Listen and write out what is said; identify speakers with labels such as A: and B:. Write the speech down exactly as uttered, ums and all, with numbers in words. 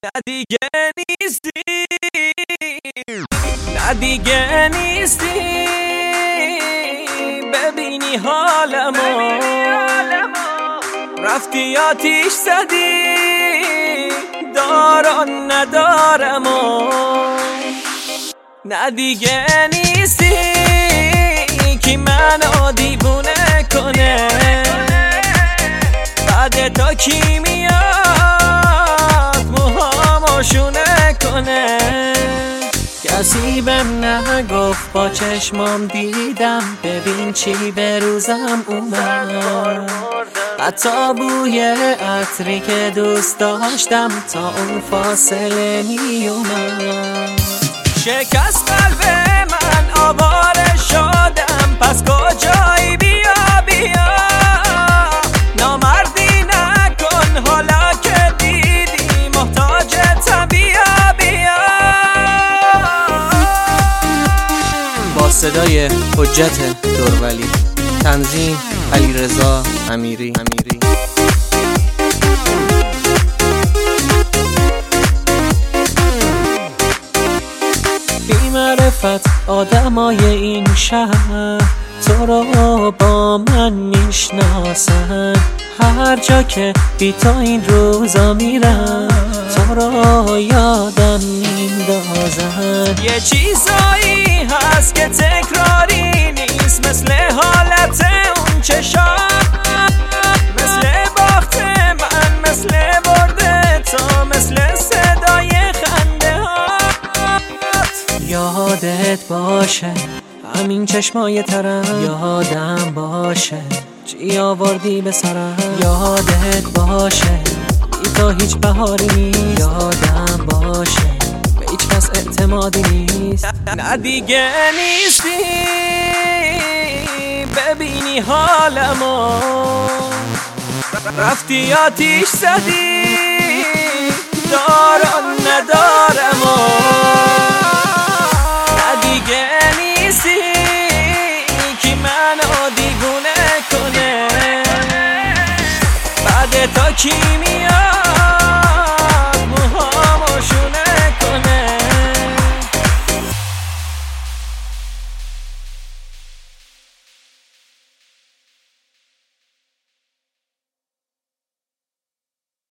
A: نه دیگه نیستی، نه دیگه نیستی، ببینی حالمو رفتی آتیش زدی داران ندارمو. نه دیگه نیستی که منو دیوونه کنه، بعد تا کی میاد موهامو شونه کنه. کسی بهم نگفت با چشمام دیدم، ببین چی به روزم اومد. حتی بوی عطری که دوست داشتم تا اون فاصله می اومد. شکست قلب من آواره شدم، پس کجایی بیا بیا، نامردی نکن حالا که دیدی محتاجتم بیا بیا. با صدای حجت دورولی، تنظیم علیرضا امیری. بی معرفت آدمای این شهر تو رو با من میشناسن، هر جا که بی تو این روزا میرم تو رو یادم میندازن. یه چیزایی هست که تکراری نیست، مثل حالت اون چشام، مثل باخت من، مثل برده تو، مثل صدای خنده هات. یادت باشه همین چشمای ترم، یادم باشه چی آوردی به سرم، یادت باشه بی تو هیچ بهاری نیست، یادم باشه به هیچ کس اعتمادی نیست. نه دیگه نیستی، ببینی حالمو رفتی آتیش زدی دارم ندارمو. نه دیگه نیستی که منو دیوونه کنه، بعد تا کی